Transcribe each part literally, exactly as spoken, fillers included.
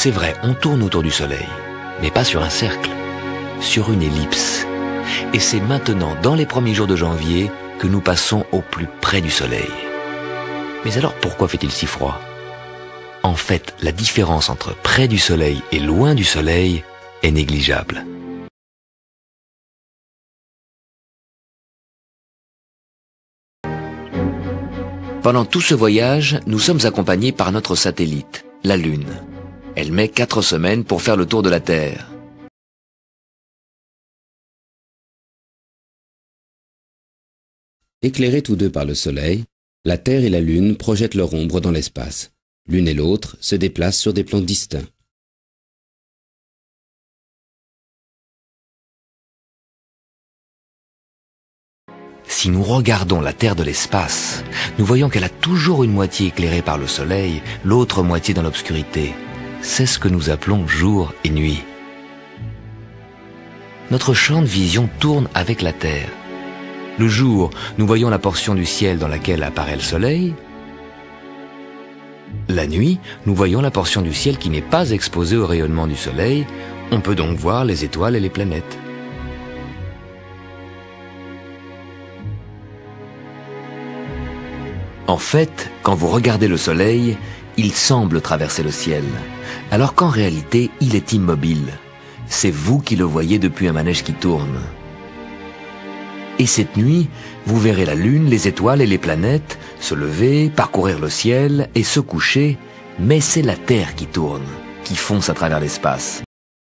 C'est vrai, on tourne autour du Soleil, mais pas sur un cercle, sur une ellipse. Et c'est maintenant, dans les premiers jours de janvier, que nous passons au plus près du Soleil. Mais alors pourquoi fait-il si froid? En fait, la différence entre près du Soleil et loin du Soleil est négligeable. Pendant tout ce voyage, nous sommes accompagnés par notre satellite, la Lune. Elle met quatre semaines pour faire le tour de la Terre. Éclairés tous deux par le Soleil, la Terre et la Lune projettent leur ombre dans l'espace. L'une et l'autre se déplacent sur des plans distincts. Si nous regardons la Terre de l'espace, nous voyons qu'elle a toujours une moitié éclairée par le Soleil, l'autre moitié dans l'obscurité. C'est ce que nous appelons jour et nuit. Notre champ de vision tourne avec la Terre. Le jour, nous voyons la portion du ciel dans laquelle apparaît le Soleil. La nuit, nous voyons la portion du ciel qui n'est pas exposée au rayonnement du Soleil. On peut donc voir les étoiles et les planètes. En fait, quand vous regardez le Soleil, il semble traverser le ciel, alors qu'en réalité, il est immobile. C'est vous qui le voyez depuis un manège qui tourne. Et cette nuit, vous verrez la Lune, les étoiles et les planètes se lever, parcourir le ciel et se coucher, mais c'est la Terre qui tourne, qui fonce à travers l'espace.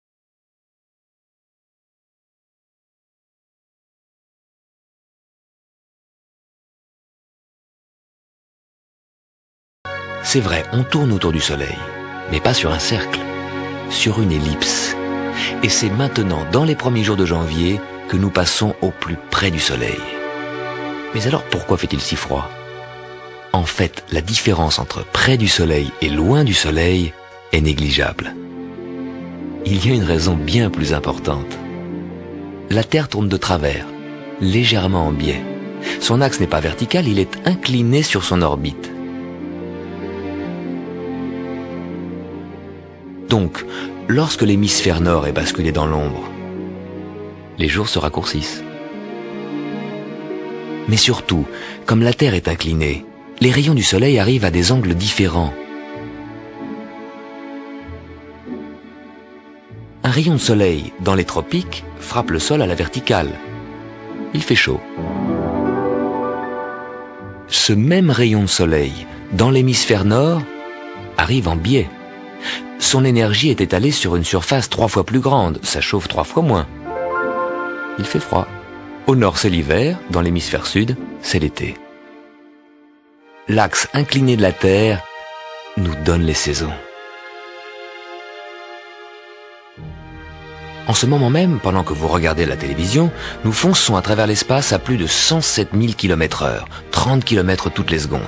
C'est vrai, on tourne autour du Soleil, mais pas sur un cercle, sur une ellipse. Et c'est maintenant, dans les premiers jours de janvier, que nous passons au plus près du Soleil. Mais alors pourquoi fait-il si froid? En fait, la différence entre près du Soleil et loin du Soleil est négligeable. Il y a une raison bien plus importante. La Terre tourne de travers, légèrement en biais. Son axe n'est pas vertical, il est incliné sur son orbite. Donc, lorsque l'hémisphère nord est basculé dans l'ombre, les jours se raccourcissent. Mais surtout, comme la Terre est inclinée, les rayons du Soleil arrivent à des angles différents. Un rayon de soleil dans les tropiques frappe le sol à la verticale. Il fait chaud. Ce même rayon de soleil dans l'hémisphère nord arrive en biais. Son énergie est étalée sur une surface trois fois plus grande, ça chauffe trois fois moins. Il fait froid. Au nord, c'est l'hiver, dans l'hémisphère sud, c'est l'été. L'axe incliné de la Terre nous donne les saisons. En ce moment même, pendant que vous regardez la télévision, nous fonçons à travers l'espace à plus de cent sept mille kilomètres heure, trente kilomètres toutes les secondes.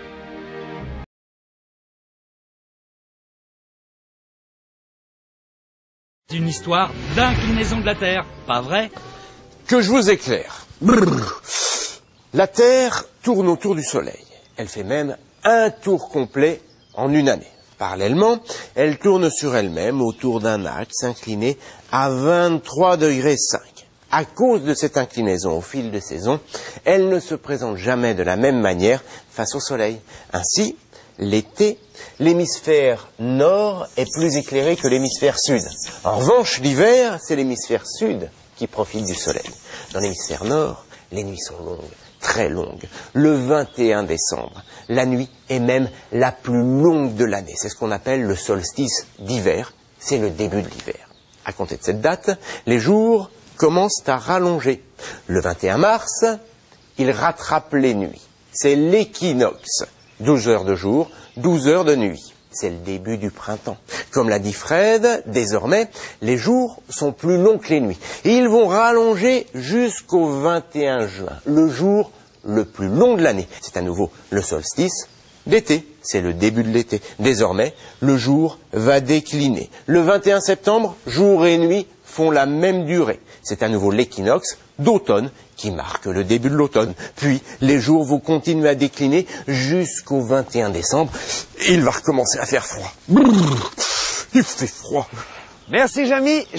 C'est une histoire d'inclinaison de la Terre, pas vrai? Que je vous éclaire. Brrr. La Terre tourne autour du Soleil. Elle fait même un tour complet en une année. Parallèlement, elle tourne sur elle-même autour d'un axe incliné à vingt-trois degrés cinq. À cause de cette inclinaison au fil des saisons, elle ne se présente jamais de la même manière face au Soleil. Ainsi, l'été, l'hémisphère nord est plus éclairé que l'hémisphère sud. En revanche, l'hiver, c'est l'hémisphère sud qui profite du Soleil. Dans l'hémisphère nord, les nuits sont longues, très longues. Le vingt et un décembre, la nuit est même la plus longue de l'année. C'est ce qu'on appelle le solstice d'hiver. C'est le début de l'hiver. À compter de cette date, les jours commencent à rallonger. Le vingt et un mars, il rattrape les nuits. C'est l'équinoxe. douze heures de jour, douze heures de nuit. C'est le début du printemps. Comme l'a dit Fred, désormais, les jours sont plus longs que les nuits. Et ils vont rallonger jusqu'au vingt et un juin, le jour le plus long de l'année. C'est à nouveau le solstice d'été. C'est le début de l'été. Désormais, le jour va décliner. Le vingt et un septembre, jour et nuit font la même durée. C'est à nouveau l'équinoxe d'automne qui marque le début de l'automne. Puis, les jours vont continuer à décliner jusqu'au vingt et un décembre. Et il va recommencer à faire froid. Il fait froid. Merci, Jamy.